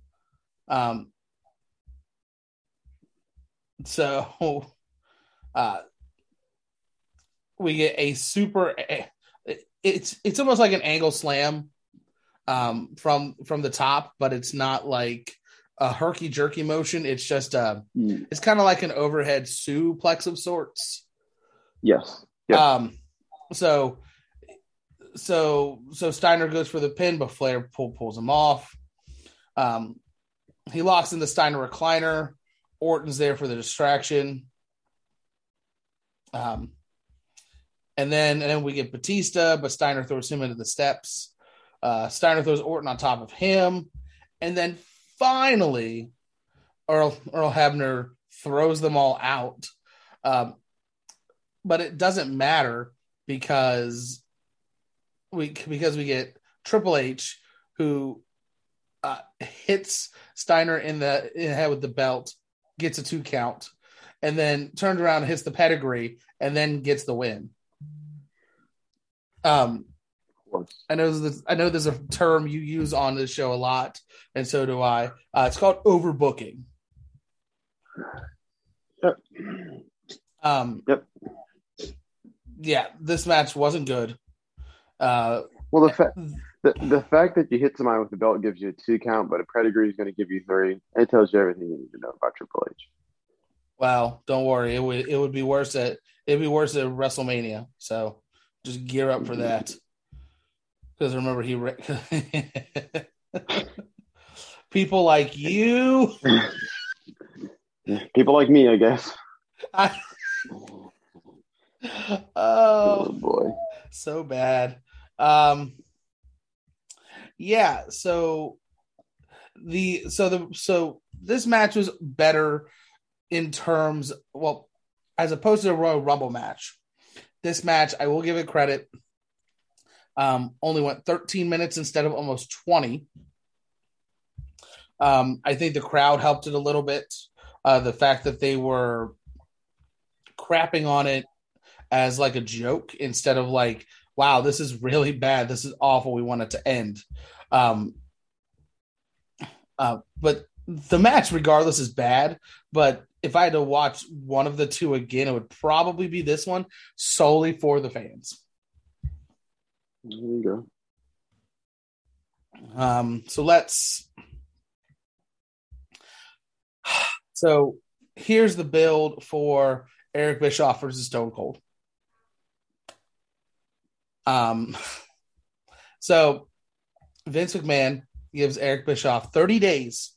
So we get a super. It's almost like an angle slam from the top, but it's not like a herky jerky motion. It's just it's kind of like an overhead suplex of sorts. Yes. Yep. So Steiner goes for the pin, but Flair pulls him off. He locks in the Steiner recliner. Orton's there for the distraction. And then we get Batista, but Steiner throws him into the steps. Steiner throws Orton on top of him. And then finally, Earl Hebner throws them all out. But it doesn't matter because we get Triple H, who hits Steiner in the head with the belt, gets a 2 count, and then turns around and hits the pedigree, and then gets the win. I know there's a term you use on this show a lot, and so do I. It's called overbooking. Yep. Yep. Yeah, this match wasn't good. Well, the fact that you hit somebody with the belt gives you a 2 count, but a pedigree is going to give you 3. It tells you everything you need to know about Triple H. Well, don't worry. It would be worse at WrestleMania. So just gear up for that. Because remember, people like you, people like me, I guess. Oh boy, so bad. Yeah. So this match was better in terms, well, as opposed to a Royal Rumble match. This match, I will give it credit, only went 13 minutes instead of almost 20. I think the crowd helped it a little bit. The fact that they were crapping on it as like a joke instead of like, wow, this is really bad. This is awful. We want it to end. But the match, regardless, is bad. But if I had to watch one of the two again, it would probably be this one, solely for the fans. There you go. So here's the build for Eric Bischoff versus Stone Cold. So Vince McMahon gives Eric Bischoff 30 days,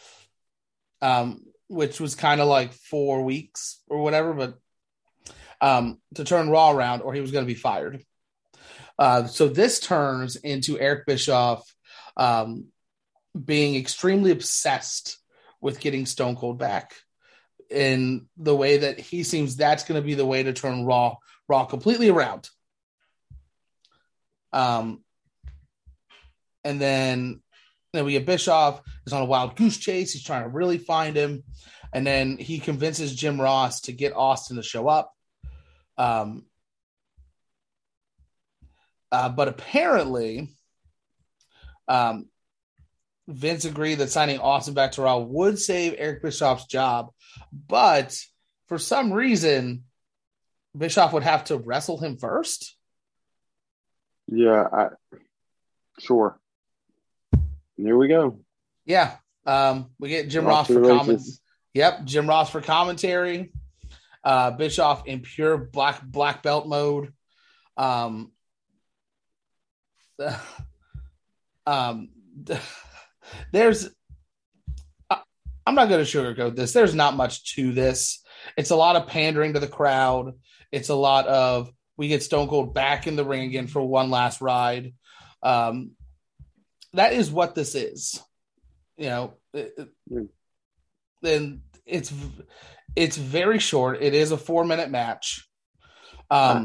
which was kind of like 4 weeks or whatever, but to turn Raw around, or he was going to be fired. So this turns into Eric Bischoff being extremely obsessed with getting Stone Cold back, in the way that he seems that's going to be the way to turn Raw completely around. And then we get Bischoff is on a wild goose chase. He's trying to really find him. And then he convinces Jim Ross to get Austin to show up. But apparently, Vince agreed that signing Austin back to Raw would save Eric Bischoff's job, but for some reason, Bischoff would have to wrestle him first. Yeah, sure. Here we go. Yeah. We get Jim Ross for commentary. Yep, Jim Ross for commentary. Bischoff in pure black belt mode. There's I'm not going to sugarcoat this. There's not much to this. It's a lot of pandering to the crowd. It's a lot of we get Stone Cold back in the ring again for one last ride. That is what this is. You know, and it's very short. It is a 4-minute match. I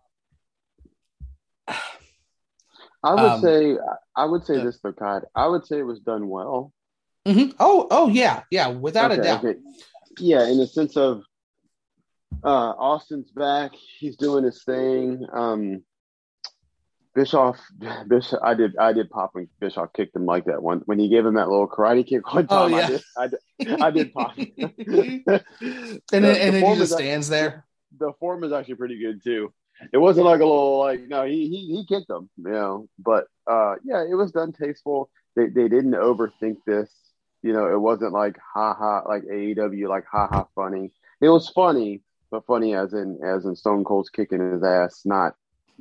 would say this, Bakad. I would say it was done well. Mm-hmm. Oh, yeah, without a doubt. Okay. Yeah, in the sense of Austin's back, he's doing his thing. Bischoff, I did pop when Bischoff kicked him like that one when he gave him that little karate kick one time. Oh, yeah. I did pop. and then he just stands there. The form is actually pretty good too. It wasn't like a little no, he kicked him, you know. But yeah, it was done tasteful. They didn't overthink this. You know, it wasn't like like AEW, like funny. It was funny, but funny as in Stone Cold's kicking his ass, not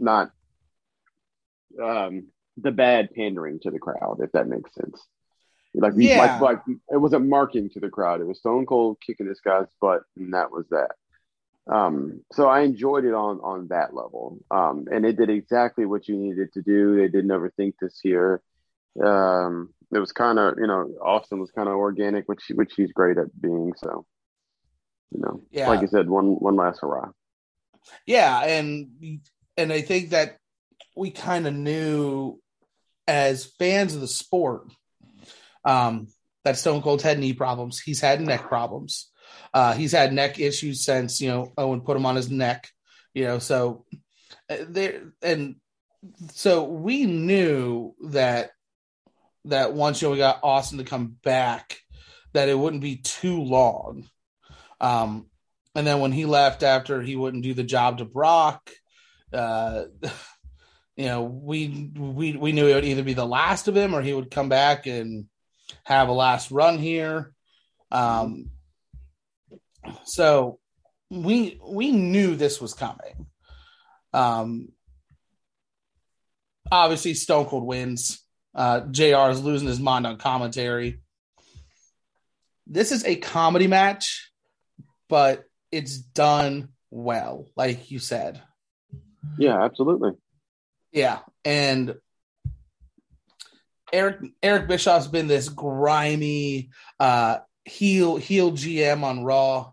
the bad pandering to the crowd, if that makes sense. Like it wasn't marking to the crowd. It was Stone Cold kicking this guy's butt, and that was that. So I enjoyed it on that level. And it did exactly what you needed to do. They didn't overthink this here. It was kind of, you know, Austin was kind of organic, which he's great at being. So, you know, like you said, one last hurrah. Yeah, and I think that we kind of knew as fans of the sport that Stone Cold's had knee problems. He's had neck problems. He's had neck issues since, you know, Owen put him on his neck, you know, so we knew that once, you know, we got Austin to come back, that it wouldn't be too long. And then when he left after he wouldn't do the job to Brock, you know, we knew it would either be the last of him or he would come back and have a last run here. So we knew this was coming. Obviously Stone Cold wins. JR is losing his mind on commentary. This is a comedy match, but it's done well, like you said. Yeah, absolutely. Yeah, and Eric Bischoff's been this grimy heel GM on Raw.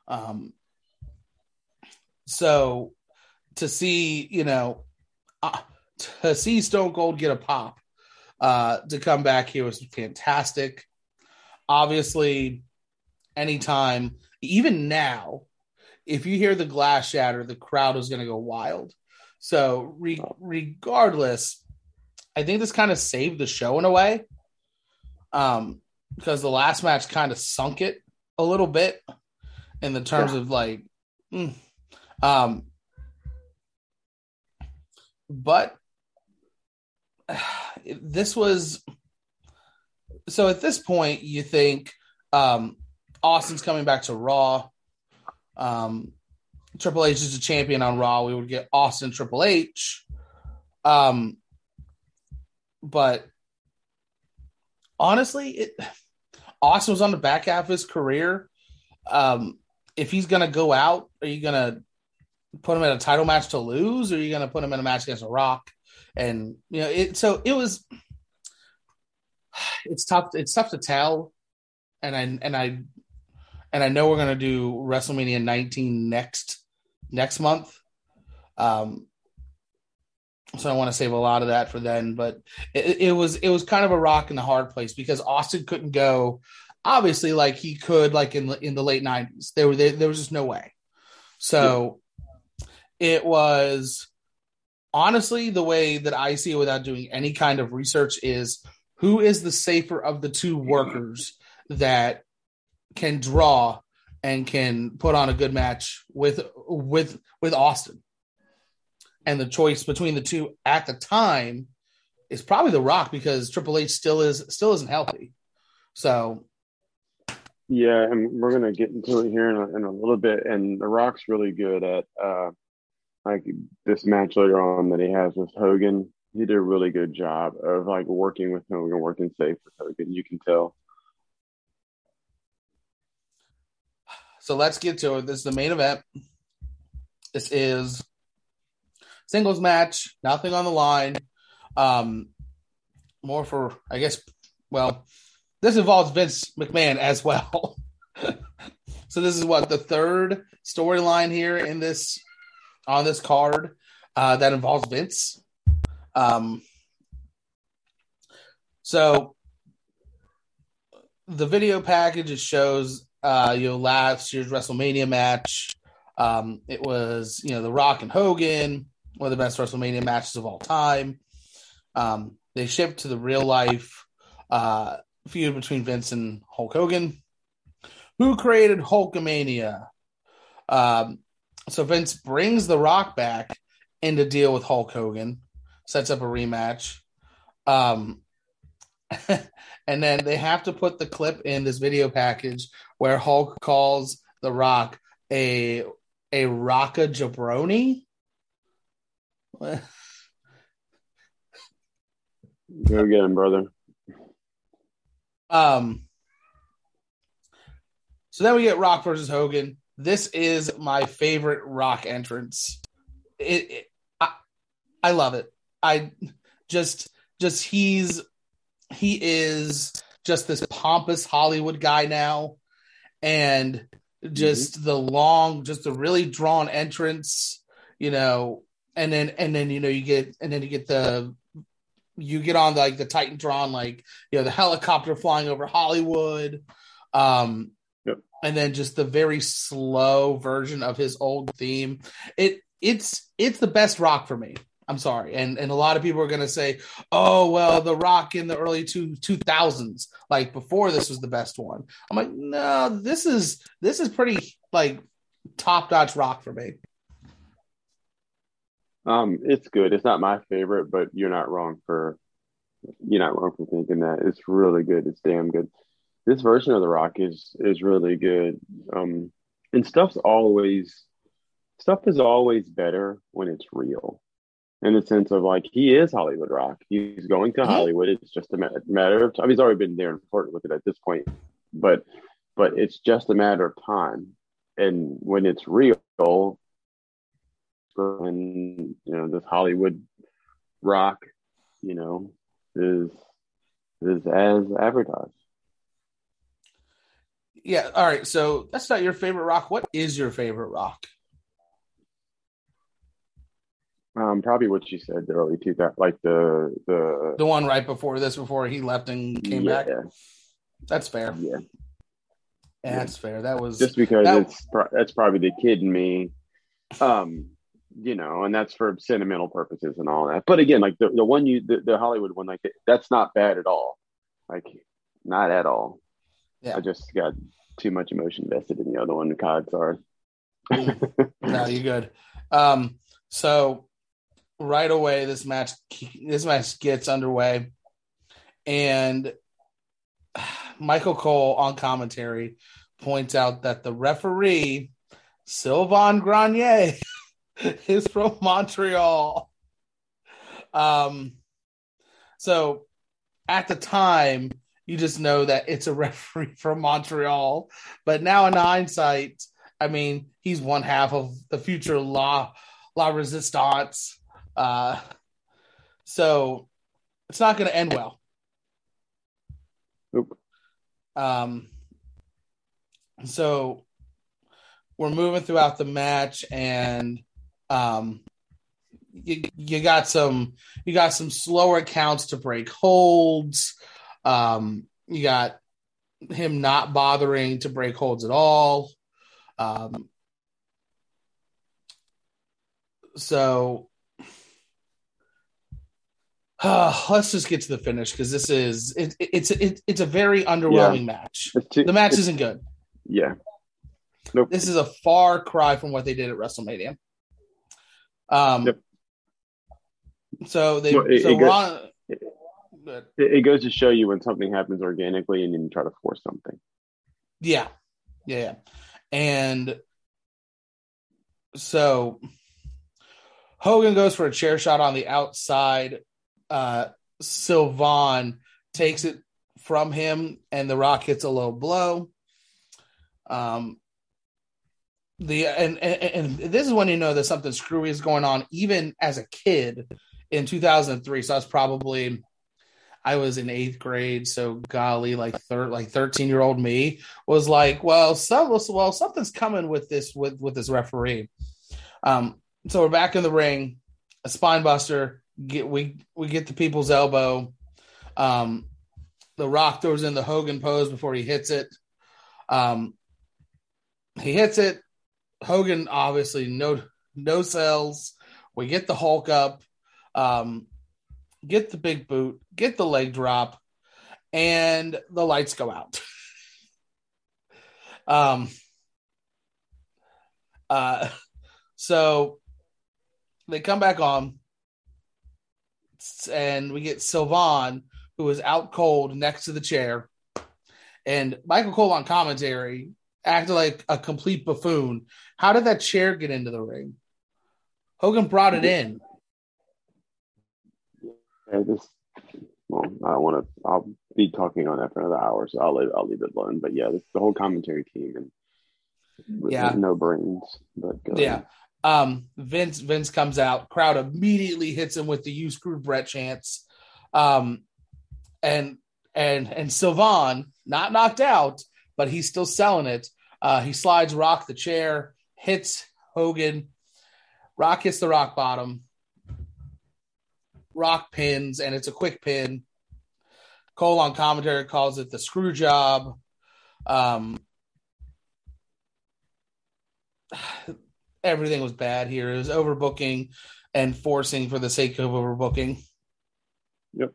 So to see, you know, to see Stone Cold get a pop to come back here was fantastic. Obviously, anytime, even now, if you hear the glass shatter, the crowd is going to go wild. So regardless, I think this kind of saved the show in a way, because the last match kind of sunk it a little bit in the terms of like, but this was, so at this point you think Austin's coming back to Raw. Triple H is a champion on Raw. We would get Austin Triple H. But honestly, Austin was on the back half of his career. If he's going to go out, are you going to put him in a title match to lose, or are you going to put him in a match against a Rock? And, you know, it's tough to tell. And I know we're going to do WrestleMania 19 next month. So I want to save a lot of that for then, but it was kind of a rock in the hard place because Austin couldn't go, obviously, like he could, like in the late 90s. There was just no way. So it was, honestly, the way that I see it without doing any kind of research is who is the safer of the two workers that can draw and can put on a good match with Austin. And the choice between the two at the time is probably The Rock, because Triple H still isn't healthy. So yeah, and we're gonna get into it here in a little bit. And The Rock's really good at like this match later on that he has with Hogan. He did a really good job of like working with Hogan, working safe with Hogan. You can tell. So let's get to it. This is the main event. This is singles match, nothing on the line. More for, I guess, well, this involves Vince McMahon as well. So this is what, the third storyline here in this on this card that involves Vince. So the video package shows last year's WrestleMania match. It was The Rock and Hogan, one of the best WrestleMania matches of all time. They shipped to the real life feud between Vince and Hulk Hogan. Who created Hulkamania? So Vince brings The Rock back in to deal with Hulk Hogan, sets up a rematch. And then they have to put the clip in this video package where Hulk calls The Rock a Rocka jabroni. Go get him, brother. So then we get Rock versus Hogan. This is my favorite Rock entrance. I love it. He is just this pompous Hollywood guy now, and just the really drawn entrance, and then you get on like the Titantron, the helicopter flying over Hollywood, and then just the very slow version of his old theme. It's the best Rock for me. I'm sorry. And a lot of people are going to say, oh, well, The Rock in the early 2000s, like before this was the best one. I'm like, no, this is pretty like top-notch Rock for me. It's good. It's not my favorite, but you're not wrong for thinking that. It's really good. It's damn good. This version of The Rock is really good. And stuff is always better when it's real. In the sense of like, he is Hollywood Rock. He's going to Hollywood. It's just a matter of time. He's already been there and flirting with it at this point, but it's just a matter of time. And when it's real, and this Hollywood Rock, is as advertised. Yeah. All right. So that's not your favorite Rock. What is your favorite Rock? Probably what you said, the early 2000s, like the one right before he left and came back. That's fair. Yeah, that's fair. That was just because that's probably the kid in me, and that's for sentimental purposes and all that. But again, like the one the Hollywood one, like that's not bad at all, like not at all. Yeah, I just got too much emotion vested in the other one. The cogs are. No, you're good. So. Right away, this match gets underway, and Michael Cole on commentary points out that the referee, Sylvain Grenier, is from Montreal. So at the time, you just know that it's a referee from Montreal, but now in hindsight, I mean, he's one half of the future La Resistance. So it's not going to end well. Nope. So we're moving throughout the match, and you got some slower counts to break holds. You got him not bothering to break holds at all. So let's just get to the finish, because this is it's a very underwhelming match. The match isn't good. Yeah, Nope. This is a far cry from what they did at WrestleMania. Yep. So Well, Ron. it goes to show you when something happens organically and you try to force something. Yeah. And so Hogan goes for a chair shot on the outside. Sylvan takes it from him, and The Rock hits a low blow. And this is when you know that something screwy is going on, even as a kid in 2003. So I was in 8th grade. So golly, like 13-year-old me was like, well, something's coming with this this referee. So we're back in the ring, a spine buster. We get the people's elbow. The Rock throws in the Hogan pose before he hits it. He hits it. Hogan obviously no sells. We get the Hulk up, get the big boot, get the leg drop, and the lights go out. So they come back on, and we get Sylvan, who is out cold next to the chair, and Michael Cole on commentary acted like a complete buffoon. How did that chair get into the ring? Hogan brought it in. I don't want to. I'll be talking on that for another hour, so I'll leave it alone. But yeah, the whole commentary team and no brains. But yeah, Vince comes out. Crowd immediately hits him with the "You screwed Brett" chants. And Sylvan, not knocked out, but he's still selling it. He slides Rock the chair, hits Hogan. Rock hits the rock bottom. Rock pins, and it's a quick pin. Cole on commentary calls it the screw job. Everything was bad here. It was overbooking and forcing for the sake of overbooking. Yep.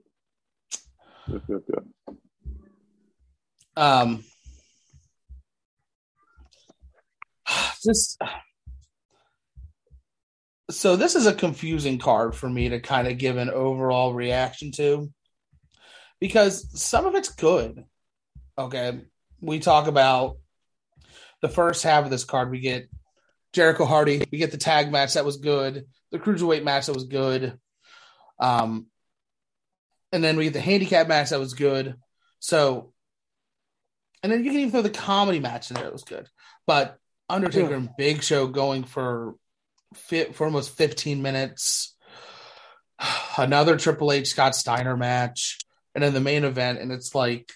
So this is a confusing card for me to kind of give an overall reaction to, because some of it's good. Okay. We talk about the first half of this card. We get Jericho Hardy. We get the tag match that was good. The cruiserweight match that was good. And then we get the handicap match that was good. So, and then you can even throw the comedy match in there. It was good. But Undertaker and Big Show going for almost 15 minutes. Another Triple H Scott Steiner match. And then the main event. And it's like,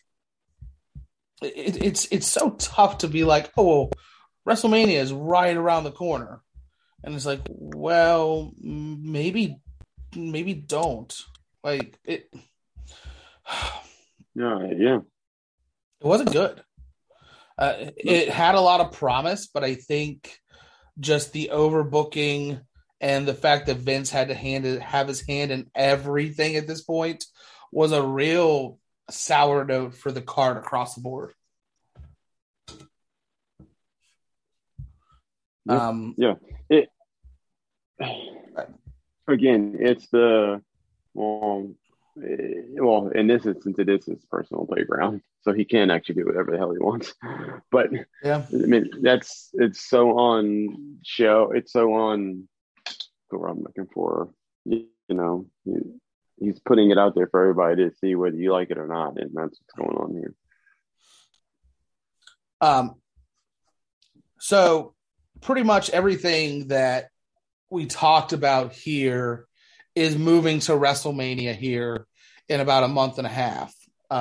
it's so tough to be like, oh, WrestleMania is right around the corner. And it's like, well, maybe don't. Like it. Yeah. It wasn't good. It had a lot of promise, but I think just the overbooking and the fact that Vince had to have his hand in everything at this point was a real sour note for the card across the board. Yeah. Again, it's the well, in this instance, it is his personal playground, so he can actually do whatever the hell he wants. But yeah, I mean, it's so on show. It's so on. What I'm looking for, he's putting it out there for everybody to see whether you like it or not, and that's what's going on here. So pretty much everything that we talked about here is moving to WrestleMania here in about a month and a half.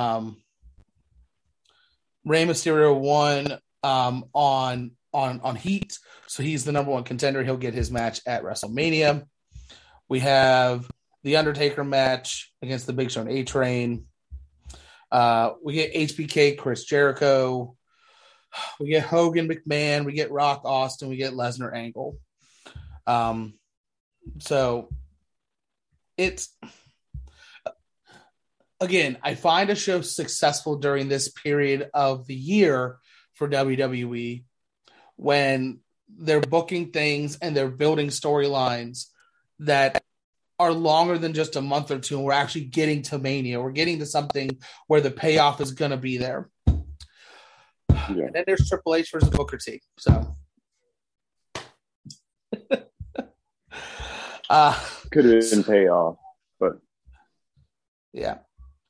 Rey Mysterio won on Heat, so he's the number one contender. He'll get his match at WrestleMania. We have the Undertaker match against the Big Show and A-Train. We get HBK, Chris Jericho. We get Hogan, McMahon. We get Rock, Austin. We get Lesnar, Angle. So it's, again, I find a show successful during this period of the year for WWE when they're booking things and they're building storylines that are longer than just a month or two. And we're actually getting to Mania. We're getting to something where the payoff is going to be there. Yeah. And then there's Triple H versus Booker T. So could have been payoff, but yeah.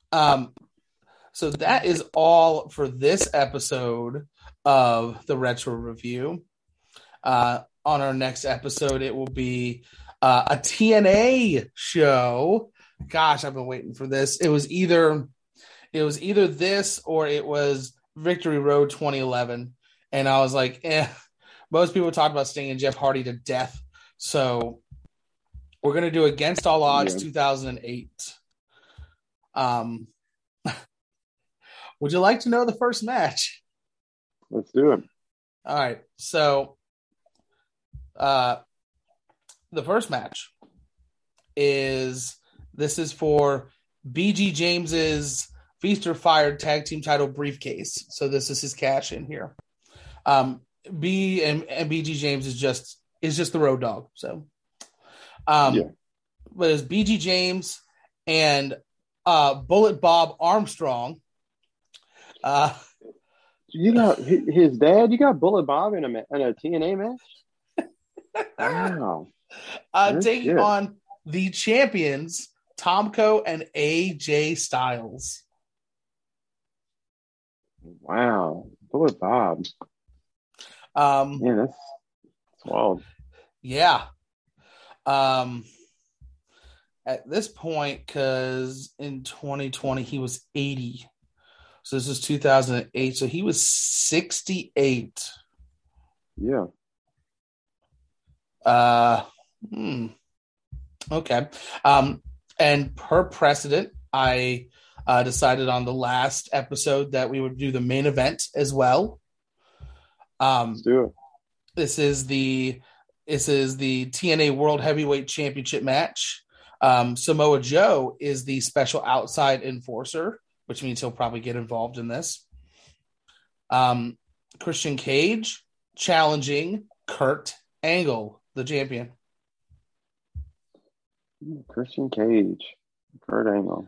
So that is all for this episode of the Retro Review. On our next episode, it will be a TNA show. Gosh, I've been waiting for this. It was either this or it was Victory Road 2011, and I was like, most people talk about Sting and Jeff Hardy to death, so we're gonna do Against All Odds 2008. Would you like to know the first match? Let's do it. All right, so the first match is for BG James's Feast or Fire Tag Team Title briefcase. So this is his cash in here. BG James is just the road dog. So, but it's BG James and Bullet Bob Armstrong. You got his dad. You got Bullet Bob in a TNA match. Wow. Taking on the champions Tomko and AJ Styles. Wow, Bullet Bob. That's wild. Yeah. At this point, because in 2020 he was 80, so this is 2008. So he was 68. Yeah. Okay. And per precedent, I decided on the last episode that we would do the main event as well. Let's do it. This is the TNA World Heavyweight Championship match. Samoa Joe is the special outside enforcer, which means he'll probably get involved in this. Christian Cage challenging Kurt Angle, the champion. Christian Cage, Kurt Angle.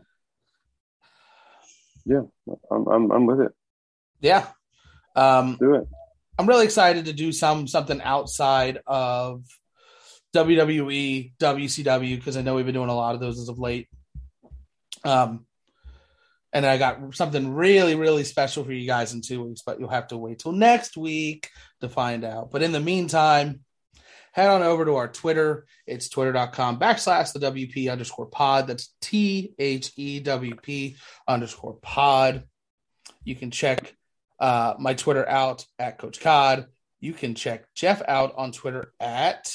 Yeah, I'm with it. Yeah. Do it. I'm really excited to do something outside of WWE, WCW, because I know we've been doing a lot of those as of late. And I got something really, really special for you guys in 2 weeks, but you'll have to wait till next week to find out. But in the meantime, head on over to our Twitter. It's twitter.com/the WP_pod. That's THEWP_pod. You can check my Twitter out at Coach Cod. You can check Jeff out on Twitter at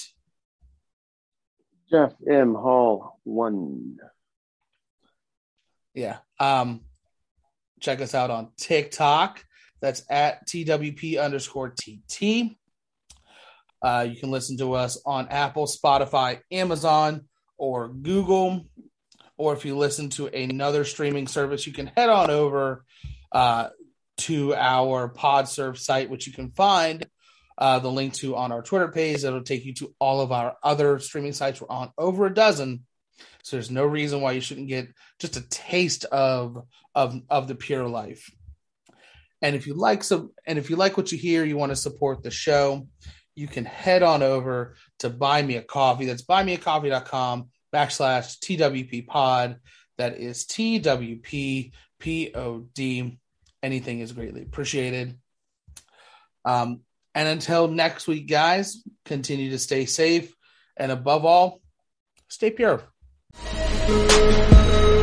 Jeff M. Hall 1. Yeah. Check us out on TikTok. That's at TWP_TT. You can listen to us on Apple, Spotify, Amazon, or Google. Or if you listen to another streaming service, you can head on over to our PodServe site, which you can find the link to on our Twitter page. It'll take you to all of our other streaming sites. We're on over a dozen. So there's no reason why you shouldn't get just a taste of the pure life. And if you like what you hear, you want to support the show, you can head on over to Buy Me a Coffee. That's buymeacoffee.com/TWP pod. That is TWPPOD. Anything is greatly appreciated. And until next week, guys, continue to stay safe. And above all, stay pure.